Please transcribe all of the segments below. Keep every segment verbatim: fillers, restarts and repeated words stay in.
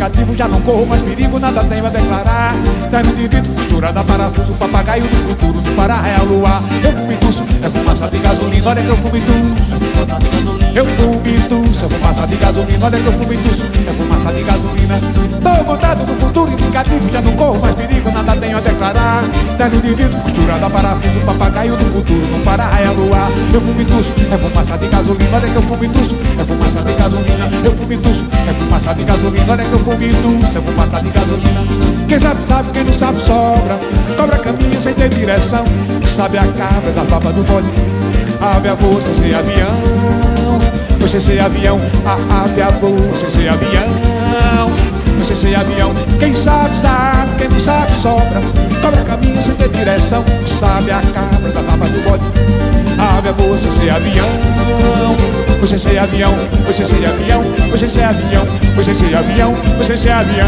indicativo, já não corro mais perigo, nada tenho a declarar. Terno de vidro, costurada, parafuso, papagaio do futuro, do para-raio, luar. Eu fumo e tuço, é fumaça de gasolina, olha que eu fumo e tuço. Eu fumo e tuço, é fumaça de gasolina, olha que eu fumo e tuço, é fumaça de gasolina. Tô montado no futuro indicativo, já não corro mais perigo, nada tenho a declarar. Terno de vidro, costurada, parafuso, papagaio do futuro, do para-raio, luar. Eu fumo e tuço, é fumaça de gasolina, olha que eu fumo e tuço, é fumaça de gasolina. Eu fumo e tuço, é fumaça de gasolina, olha que eu fumo e tuço, é fumaça de gasolina. Quem sabe sabe, quem não sabe sobra. Cobra caminho sem ter direção. Sabe a cabra da baba do bode. Ave a voa sem ser avião. Você ser avião, a ave a voa sem ser avião. Você ser avião. Quem sabe sabe, quem não sabe sobra. Cobra caminho sem ter direção. Sabe a cabra da baba do bode. Ave a voa sem ser avião. Você ser avião, você ser avião, você ser avião, você ser avião, você ser avião.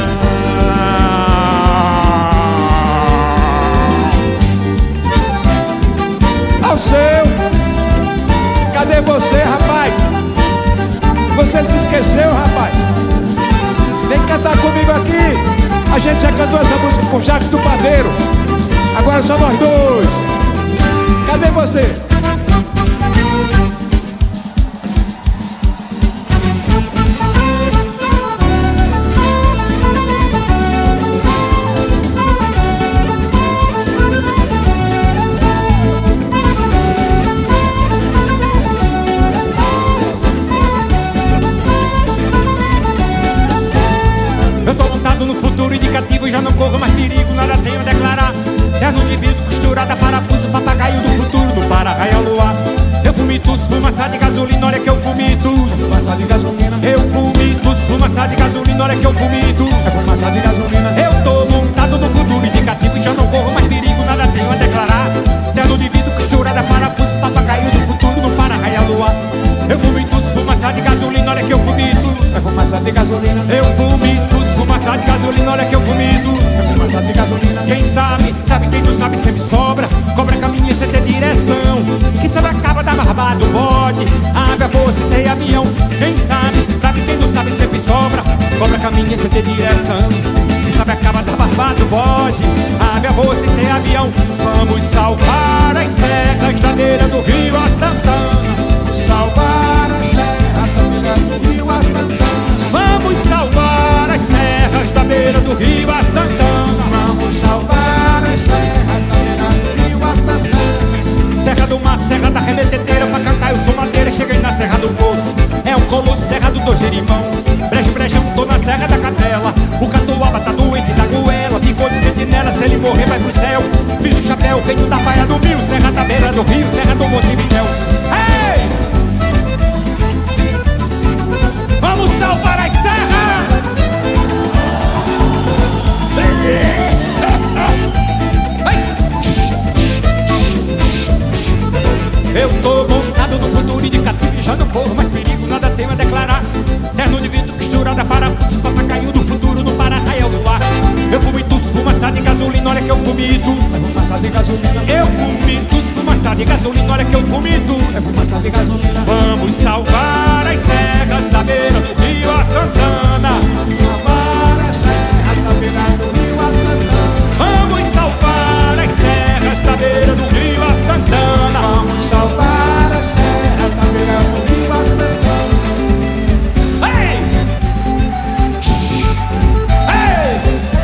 Ao seu, cadê você, rapaz? Você se esqueceu, rapaz? Vem cantar comigo aqui. A gente já cantou essa música com o Jacques do Padeiro. Agora só nós dois. Cadê você? No futuro indicativo, já não corro mais perigo, nada tenho a declarar. Terno de vidro, costurada, parafuso, papagaio do futuro, do para-raio ao luar. Eu fumo e tuço, fumaça de gasolina, olha que eu fumo e tuço. Fumaça de gasolina. Eu fumo e tuço, fumaça de gasolina, olha que eu fumo e tuço. É fumaça de gasolina. Eu tô montado no futuro indicativo, já não corro mais perigo, nada tenho a declarar. Terno de vidro, costurada, parafuso, papagaio do futuro, do para-raio ao luar. Eu fumo e tuço, fumaça de gasolina, olha que eu fumo e tuço. É fumaça de gasolina. Eu fumo e tuço, fumaça de gasolina, olha que eu fumo e tuço. É fumaça de gasolina. Quem sabe, sabe, quem não sabe sempre sobra. Cobra caminha sem ter direção. Quem sabe acaba da barba do bode. Ave a voa sem ser avião. Quem sabe, sabe, quem não sabe sempre sobra. Cobra caminha sem ter direção. Quem sabe acaba da barba do bode. Ave a voa sem ser avião. Vamos salvar as serras da beira do rio a Santana. Salvar a serra da beira do rio a Santana. Vamos salvar as serras da beira do rio a Santana. Vamos salvar as serras da beira do rio a Santana. Serra do Mar, Serra da Remeteteira, pra cantar eu sou madeira, cheguei na Serra do Poço. É um colosso, Serra do Dojerimão. Brejo, brejão, tô na Serra da Catela. O catuaba tá doente da goela. Ficou de sentinela, se ele morrer vai pro céu. Fiz o chapéu feito da Baía do Mil. Serra da beira do rio, Serra do Montevidéu. Ei! Vamos salvar as serras! Eu tô montado no futuro indicativo e já não corro mais perigo, nada tenho a declarar. Terno de vidro, costurada, parafuso, papagaio do futuro, no para-raio do ar. Eu fumo e tuço, fumaça de gasolina, olha que eu fumo e tuço. É fumaça de gasolina. Eu fumo e tuço, fumaça de gasolina, olha que eu fumo e tuço. É fumaça de gasolina. Vamos salvar as serras da beira do rio a Santana. Salvar as serras da beira do rio a Santana. Vamos salvar as serras da beira do rio a Santana. Vamos salvar as serras da beira do rio a Santana. Ei! Ei!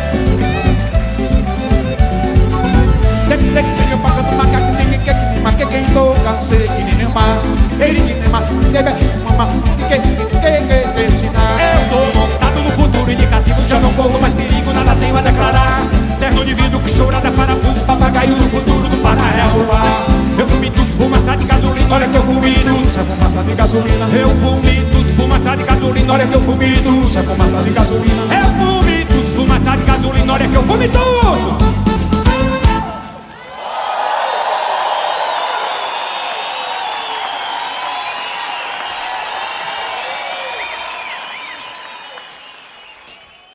Tem que ter que ter o paca do macaco, tem que ter que macaque quem toca, sei que nem o mar. Ele que nem mar, deve mamar, que que que que ensinar. Eu tô montado no futuro indicativo, já não corro mais perigo, nada tenho a declarar. Terno de vidro, costurada, parafuso, papagaio do futuro, do para-raio ao ar. Eu fumo e tuço, fumaça de gasolina, olha que eu fumo e tuço. É fumaça de gasolina. Eu fumo e tuço, fumaça de gasolina, olha que eu fumo e tuço. É fumaça de gasolina. Eu fumo e tuço, fumaça de gasolina, olha que eu fumo e tuço.